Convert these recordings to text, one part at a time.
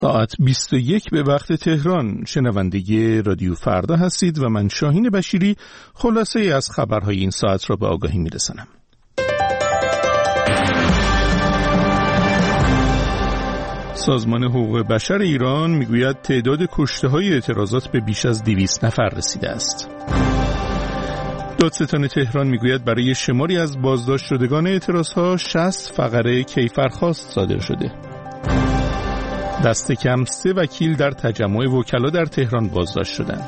ساعت 21 به وقت تهران. شنونده رادیو فردا هستید و من شاهین بشیری خلاصه از خبرهای این ساعت را به آگاهی میرسانم. سازمان حقوق بشر ایران میگوید تعداد کشته‌های اعتراضات به بیش از 200 نفر رسیده است. دادستان تهران میگوید برای شماری از بازداشت شدگان اعتراضها 60 فقره کیفرخواست صادر شده. دست کم 3 وکیل در تجمع وکلا در تهران بازداشت شدند.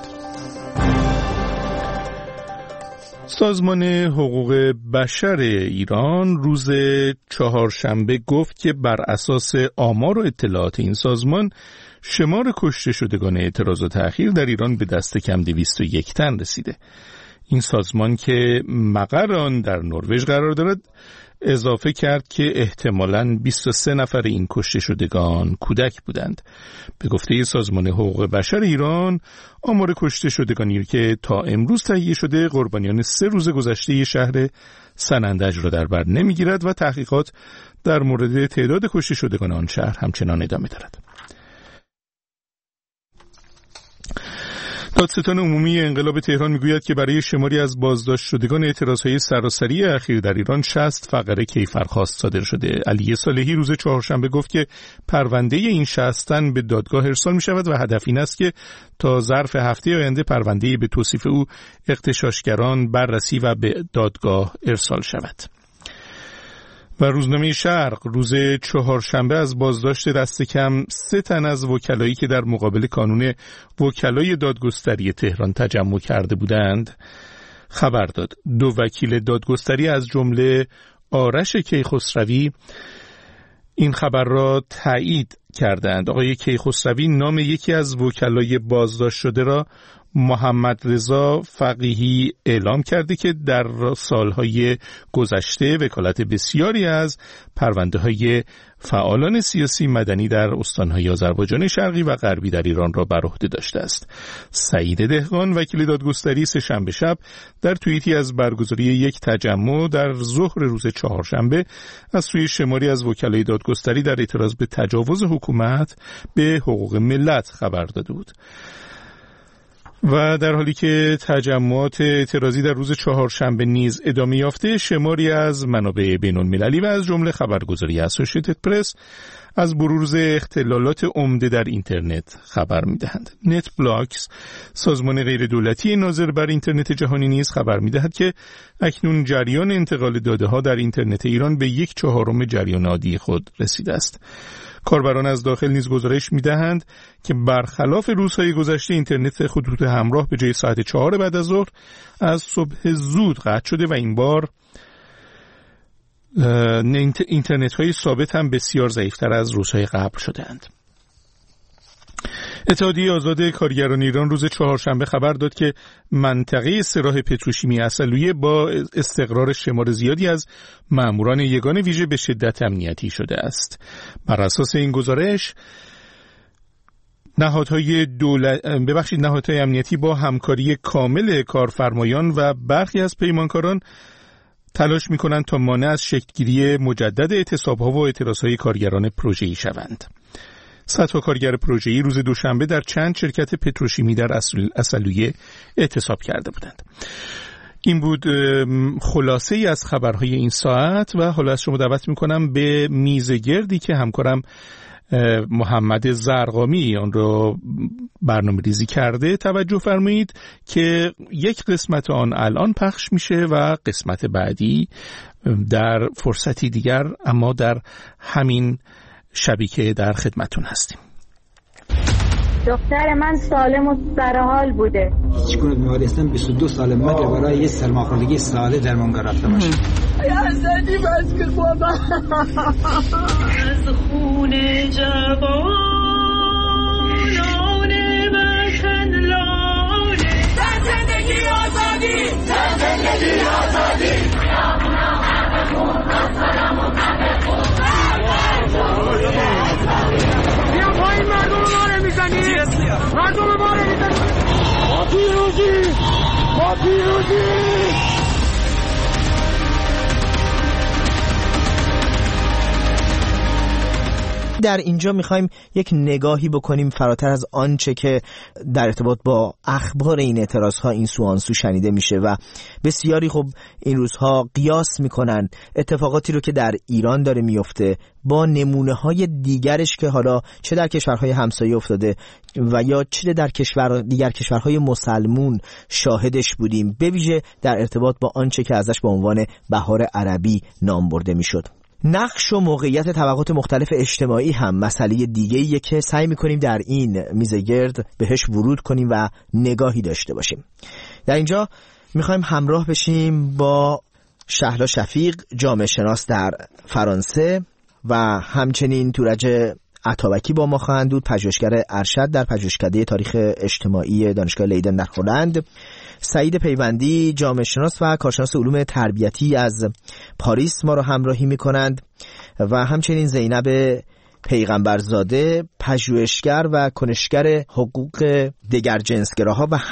سازمان حقوق بشر ایران روز چهارشنبه گفت که بر اساس آمار و اطلاعات این سازمان شمار کشته شدگان اعتراضات اخیر در ایران به دست کم 201 تن رسیده. این سازمان که مقر آن در نروژ قرار دارد اضافه کرد که احتمالاً 23 نفر این کشته شدگان کودک بودند. به گفته سازمان حقوق بشر ایران آمار کشته شدگانی که تا امروز تهیه شده قربانیان 3 روز گذشته شهر سنندج را در بر نمیگیرد و تحقیقات در مورد تعداد کشته شدگان آن شهر همچنان ادامه دارد. دادستان عمومی انقلاب تهران میگوید که برای شماری از بازداشت شدگان اعتراضهای سراسری اخیر در ایران 60 فقره کیفرخواست صادر شده. علی صالحی روز چهارشنبه گفت که پرونده این 60 تن به دادگاه ارسال می شود و هدف این است که تا ظرف هفته آینده پرونده به توصیف او اغتشاشگران بررسی و به دادگاه ارسال شود. و روزنامه شرق روز چهارشنبه از بازداشت دست کم 3 تن از وکلایی که در مقابل کانون وکلای دادگستری تهران تجمع کرده بودند خبر داد. 2 وکیل دادگستری از جمله آرش کیخسروی این خبر را تایید کردند. آقای کیخسروی نام یکی از وکلای بازداشت شده را محمد رضا فقیهی اعلام کرده که در سالهای گذشته وکالت بسیاری از پرونده‌های فعالان سیاسی مدنی در استان‌های آذربایجان شرقی و غربی در ایران را بر عهده داشته است. سعید دهقان وکیل دادگستری سه‌شنبه شب در توییتی از برگزاری یک تجمع در ظهر روز چهارشنبه از سوی شماری از وکلای دادگستری در اعتراض به تجاوز حکومت به حقوق ملت خبر داده بود. و در حالی که تجمعات اعتراضی در روز چهارشنبه نیز ادامه یافته، شماری از منابع بین‌المللی و از جمله خبرگزاری اسوسییتد پرس از بروز اختلالات عمده در اینترنت خبر می‌دهند. نت بلاکس، سازمان غیردولتی ناظر بر اینترنت جهانی نیز خبر می‌دهد که اکنون جریان انتقال داده‌ها در اینترنت ایران به 1/4 جریان عادی خود رسیده است. کاربران از داخل نیز گزارش می‌دهند که برخلاف روزهای گذشته اینترنت خطوط همراه به جای ساعت 4 بعد از ظهر از صبح زود قطع شده و این بار اینترنت‌های ثابت هم بسیار ضعیف‌تر از روزهای قبل شده‌اند. اتحادیه آزاد کارگران ایران روز چهارشنبه خبر داد که منطقه استراح پتروشیمی عسلویه با استقرار شمار زیادی از ماموران یگان ویژه به شدت امنیتی شده است. بر اساس این گزارش نهادهای امنیتی با همکاری کامل کارفرمایان و برخی از پیمانکاران تلاش می‌کنند تا مانع از شکل‌گیری مجدد اعتصاب‌ها و اعتراض‌های کارگران پروژه‌ای شوند. صدها کارگر پروژه‌ای روز دوشنبه در چند شرکت پتروشیمی در عسلویه اعتصاب کرده بودند. این بود خلاصه ای از خبرهای این ساعت و حالا از شما دعوت می‌کنم به میز گردی که همکارم محمد زرقامی آن را برنامه ریزی کرده توجه فرمایید که یک قسمت آن الان پخش میشه و قسمت بعدی در فرصتی دیگر اما در همین شبکه در خدمتون هستیم. دختر من سالم و سرحال بوده. چیکونه بیمارستان 22 سال مگه برای یه سرماخوردگی ساده درمانگاه رفته باشه. یا زدی بس که بابا از خون جوانان وطن لاله در زندگی آزادی در زندگی آزادی بیا پایین مردم ما رو میزنی مردم ما رو میزنی ما پیروزی در اینجا میخوایم یک نگاهی بکنیم فراتر از آنچه که در ارتباط با اخبار این اعتراضها این سو آن سو شنیده میشه و بسیاری خب این روزها قیاس میکنن اتفاقاتی رو که در ایران داره میفته با نمونه های دیگرش که حالا چه در کشورهای همسایه افتاده و یا چه در دیگر کشورهای مسلمون شاهدش بودیم، به ویژه در ارتباط با آنچه که ازش به عنوان بهار عربی نام برده میشد. نقش و موقعیت طبقات مختلف اجتماعی هم مسئله دیگه‌ایه که سعی می‌کنیم در این میز گرد بهش ورود کنیم و نگاهی داشته باشیم. در اینجا می‌خوایم همراه بشیم با شهلا شفیق، جامعه شناس در فرانسه، و همچنین تورج عطابکی با ما خواهند بود، پژوهشگر ارشد در پژوهشکده تاریخ اجتماعی دانشگاه لیدن در هلند، سعید پیوندی، جامعه شناس و کارشناس علوم تربیتی از پاریس ما را همراهی می کنند، و همچنین زینب پیغمبرزاده، پژوهشگر و کنشگر حقوق دگرجنسگراها و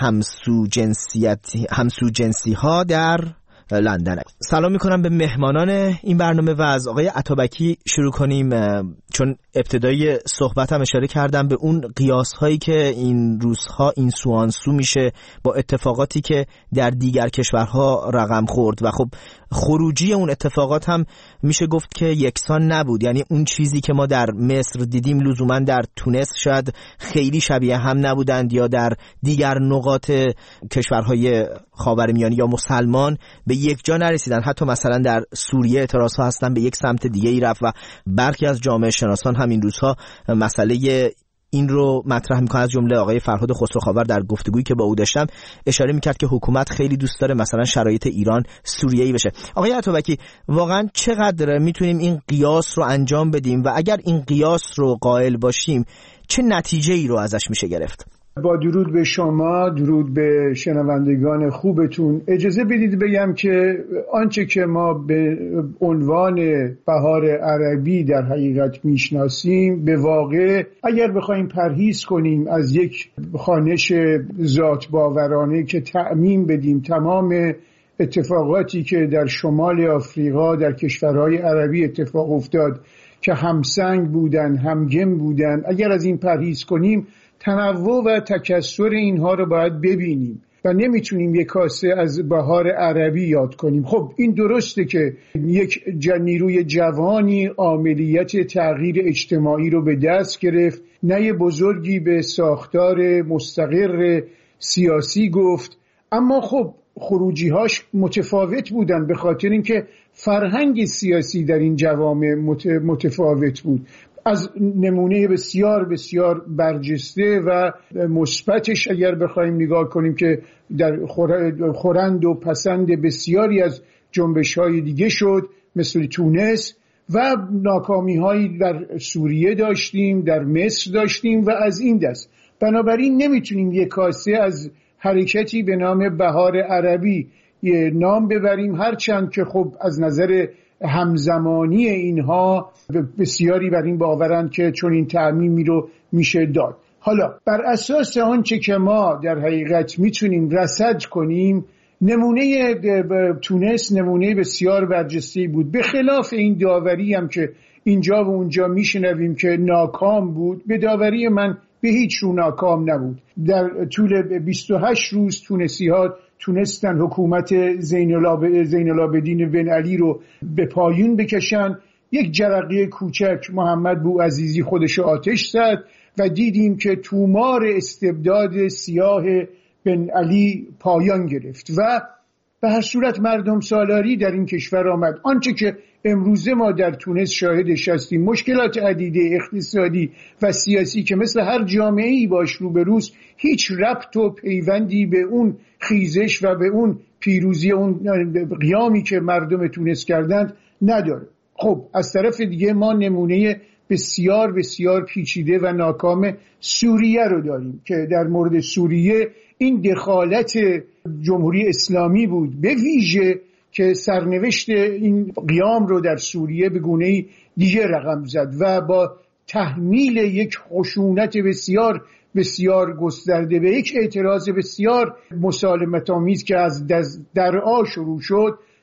همسوجنسی ها در لندن. سلام میکنم به مهمانان این برنامه و از آقای عطابکی شروع کنیم، چون ابتدای صحبتم اشاره کردم به اون قیاس هایی که این روزها این سو آن سو میشه با اتفاقاتی که در دیگر کشورها رقم خورد و خب خروجی اون اتفاقات هم میشه گفت که یکسان نبود. یعنی اون چیزی که ما در مصر دیدیم لزوما در تونس شاید خیلی شبیه هم نبودند، یا در دیگر نقاط کشورهای خاورمیانه یا مسلمان به یک جا نرسیدن. حتی مثلا در سوریه اعتراضها هستن به یک سمت دیگه ای رفت و برخی از جامعه شناسان همین روزها مسئله این رو مطرح میکنه. از جمله آقای فرهاد خسروخاور در گفتگویی که با او داشتم اشاره میکرد که حکومت خیلی دوست داره مثلا شرایط ایران سوریه‌ای بشه. آقای عطابکی، واقعا چقدر میتونیم این قیاس رو انجام بدیم و اگر این قیاس رو قائل باشیم چه نتیجه‌ای رو ازش میشه گرفت؟ با درود به شما، درود به شنوندگان خوبتون، اجازه بدید بگم که آنچه که ما به عنوان بهار عربی در حقیقت میشناسیم به واقع اگر بخوایم پرهیز کنیم از یک خوانش ذات باورانه که تعمیم بدیم تمام اتفاقاتی که در شمال آفریقا در کشورهای عربی اتفاق افتاد که همسنگ بودن، همگم بودن، اگر از این پرهیز کنیم تنوع و تکثر اینها رو باید ببینیم و نمیتونیم یک کاسه از بهار عربی یاد کنیم. خب این درسته که یک نیروی جوانی عاملیت تغییر اجتماعی رو به دست گرفت، نه بزرگی به ساختار مستقر سیاسی گفت، اما خب خروجی‌هاش متفاوت بودن به خاطر اینکه فرهنگ سیاسی در این جوامع متفاوت بود. از نمونه بسیار بسیار برجسته و مثبتش اگر بخوایم نگاه کنیم که در خورند و پسند بسیاری از جنبش‌های دیگه شد مثل تونس، و ناکامی‌هایی در سوریه داشتیم، در مصر داشتیم و از این دست. بنابراین نمیتونیم یک کاسه از حرکتی به نام بهار عربی نام ببریم، هرچند که خب از نظر همزمانی اینها بسیاری بر این باورند که چون این تعمیمی رو میشه داد. حالا بر اساس آنچه که ما در حقیقت میتونیم رصد کنیم، نمونه تونس نمونه بسیار برجسته‌ای بود. به خلاف این داوری هم که اینجا و اونجا میشنویم که ناکام بود، به داوری من به هیچ رو ناکام نبود. در طول 28 روز تونسی‌ها تونستن حکومت زین العابدین بن علی رو به پایون بکشن. یک جرقه کوچک محمد بوعزیزی خودش آتش زد و دیدیم که تومار استبداد سیاه بن علی پایان گرفت و به هر صورت مردم سالاری در این کشور آمد. آنچه که امروزه ما در تونس شاهدش هستیم، مشکلات عدیده اقتصادی و سیاسی که مثل هر جامعه‌ای باش روبروست، هیچ ربط و پیوندی به اون خیزش و به اون پیروزی، اون قیامی که مردم تونس کردند نداره. خب از طرف دیگه ما نمونه بسیار بسیار پیچیده و ناکام سوریه رو داریم که در مورد سوریه این دخالت جمهوری اسلامی بود به ویژه که سرنوشت این قیام رو در سوریه به گونه‌ای دیگه رقم زد و با تحمیل یک خشونت بسیار بسیار گسترده به یک اعتراض بسیار مسالمت‌آمیز که از درعا شروع شد،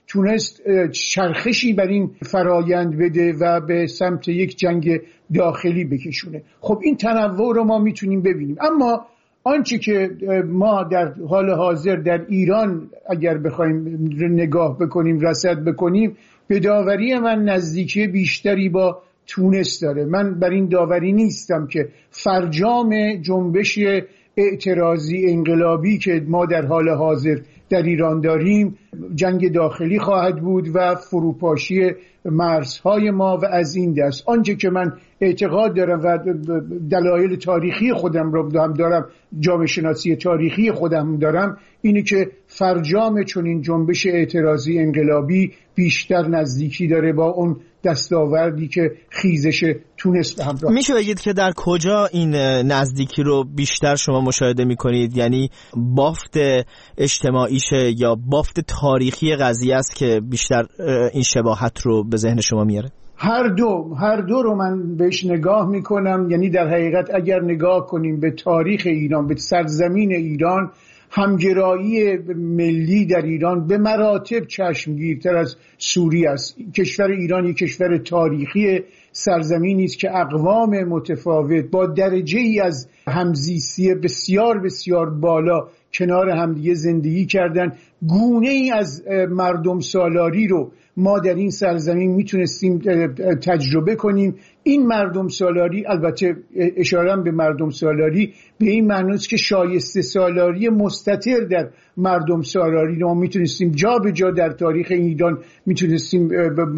تونست چرخشی بر این فرایند بده و به سمت یک جنگ داخلی بکشونه. خب این تنوع رو ما میتونیم ببینیم. اما آنچه که ما در حال حاضر در ایران اگر بخوایم نگاه بکنیم، رصد بکنیم، به داوری من نزدیکی بیشتری با تونس داره. من بر این داوری نیستم که فرجام جنبش اعتراضی انقلابی که ما در حال حاضر در ایران داریم جنگ داخلی خواهد بود و فروپاشی مرزهای ما و از این دست. آنچه که من اعتقاد دارم و دلایل تاریخی خودم رو هم دارم، جامعه شناسی تاریخی خودم دارم، اینه که فرجام چنین جنبش اعتراضی انقلابی بیشتر نزدیکی داره با اون دستاوردی که خیزش تونس به همراه. میشه بگید که در کجا این نزدیکی رو بیشتر شما مشاهده میکنید؟ یعنی بافت اجتماعیشه یا بافت تاریخی قضیه است که بیشتر این شباهت رو به ذهن شما میاره؟ هر دو رو من بهش نگاه میکنم. یعنی در حقیقت اگر نگاه کنیم به تاریخ ایران، به سرزمین ایران، همگرایی ملی در ایران به مراتب چشمگیرتر از سوریه است. کشور ایران یک کشور تاریخی، سرزمینی است که اقوام متفاوت با درجه ای از همزیستی بسیار بسیار بالا کنار همدیگه زندگی کردن. گونه ای از مردم سالاری رو ما در این سرزمین میتونستیم تجربه کنیم. این مردم سالاری، البته اشاره به مردم سالاری به این معنی است که شایسته سالاری مستتر در مردم سالاری ما میتونستیم جا به جا در تاریخ ایران میتونستیم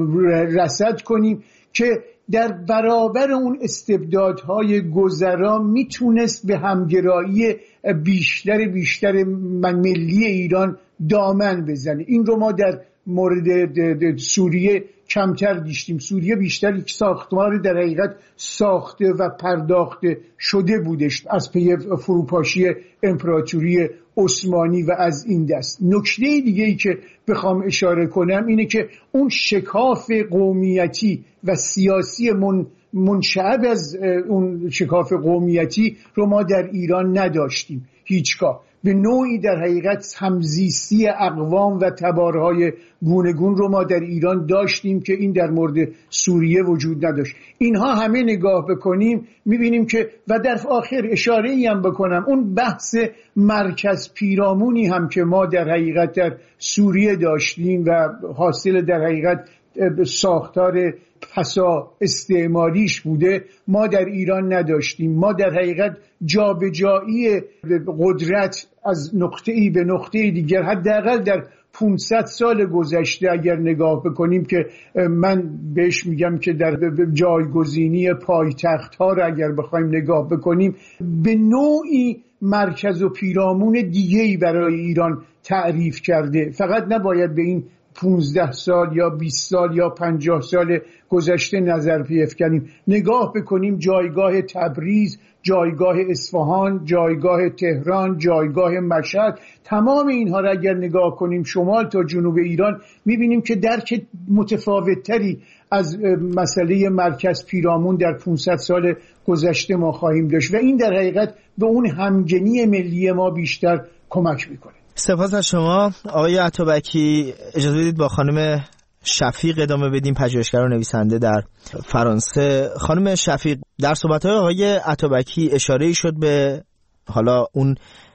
رصد کنیم که در برابر اون استبدادهای گذرا میتونست به همگرایی بیشتر ملی ایران دامن بزنه. این رو ما در مورد سوریه کمتر دیدیم. سوریه بیشتر یک ساختار در حقیقت ساخته و پرداخته شده بودش از پی فروپاشی امپراتوری عثمانی و از این دست. نکته دیگه ای که بخوام اشاره کنم اینه که اون شکاف قومیتی و سیاسی منشعب از اون شکاف قومیتی رو ما در ایران نداشتیم هیچگاه. به نوعی در حقیقت همزیستی اقوام و تبارهای گوناگون رو ما در ایران داشتیم که این در مورد سوریه وجود نداشت. اینها همه نگاه بکنیم میبینیم که و در آخر اشاره ای هم بکنم اون بحث مرکز پیرامونی هم که ما در حقیقت در سوریه داشتیم و حاصل در حقیقت ساختار پسا استعماریش بوده، ما در ایران نداشتیم. ما در حقیقت جابجایی قدرت از نقطه‌ای به نقطه دیگر حداقل در 500 سال گذشته اگر نگاه بکنیم که من بهش میگم که در جایگزینی پایتخت‌ها را اگر بخوایم نگاه بکنیم به نوعی مرکز و پیرامون دیگه‌ای برای ایران تعریف کرده. فقط نباید به این 15 سال یا 20 سال یا 50 سال گذشته نظر بیفکنیم. نگاه بکنیم جایگاه تبریز، جایگاه اصفهان، جایگاه تهران، جایگاه مشهد، تمام اینها را اگر نگاه کنیم شمال تا جنوب ایران میبینیم که درک متفاوت‌تری از مسئله مرکز پیرامون در 500 سال گذشته ما خواهیم داشت و این در حقیقت به اون همگنی ملی ما بیشتر کمک میکنه. سپاس از شما آقای عطابکی. اجازه بدید با خانم شفیق ادامه بدیم، پژوهشگر و نویسنده در فرانسه. خانم شفیق، در صحبت‌های آقای عطابکی اشاره‌ای شد به حالا اون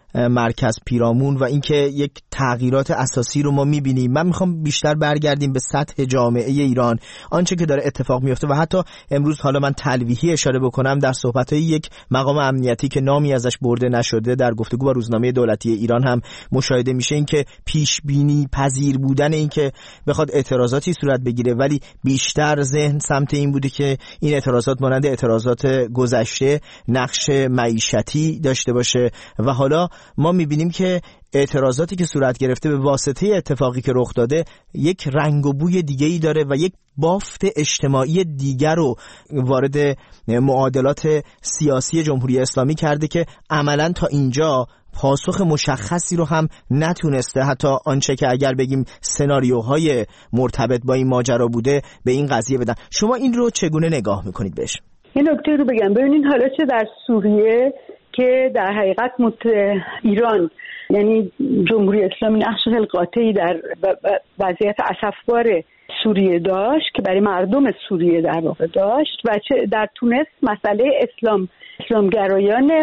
مرکز پیرامون و اینکه یک تغییرات اساسی رو ما می‌بینیم. من می‌خوام بیشتر برگردیم به سطح جامعه ایران، آنچه که داره اتفاق میفته و حتی امروز حالا من تلویحی اشاره بکنم در صحبت‌های یک مقام امنیتی که نامی ازش برده نشده در گفتگو با روزنامه دولتی ایران هم مشاهده میشه، اینکه پیش بینی پذیر بودن اینکه بخواد اعتراضاتی صورت بگیره ولی بیشتر ذهن سمت این بوده که این اعتراضات مانند اعتراضات گذشته نقش معیشتی داشته باشه و حالا ما میبینیم که اعتراضاتی که صورت گرفته به واسطه اتفاقی که رخ داده یک رنگ و بوی دیگه‌ای داره و یک بافت اجتماعی دیگر رو وارد معادلات سیاسی جمهوری اسلامی کرده که عملاً تا اینجا پاسخ مشخصی رو هم نتونسته، حتی آنچه که اگر بگیم سناریوهای مرتبط با این ماجرا بوده به این قضیه بدن. شما این رو چگونه نگاه میکنید بهش؟ یه نکته رو بگم، ببینید حالا چه در سوریه که در حقیقت ایران یعنی جمهوری اسلامی نقش خیلی قاطعی در وضعیت اسفبار سوریه داشت که برای مردم سوریه در واقع داشت و چه در تونس مسئله اسلامگرایان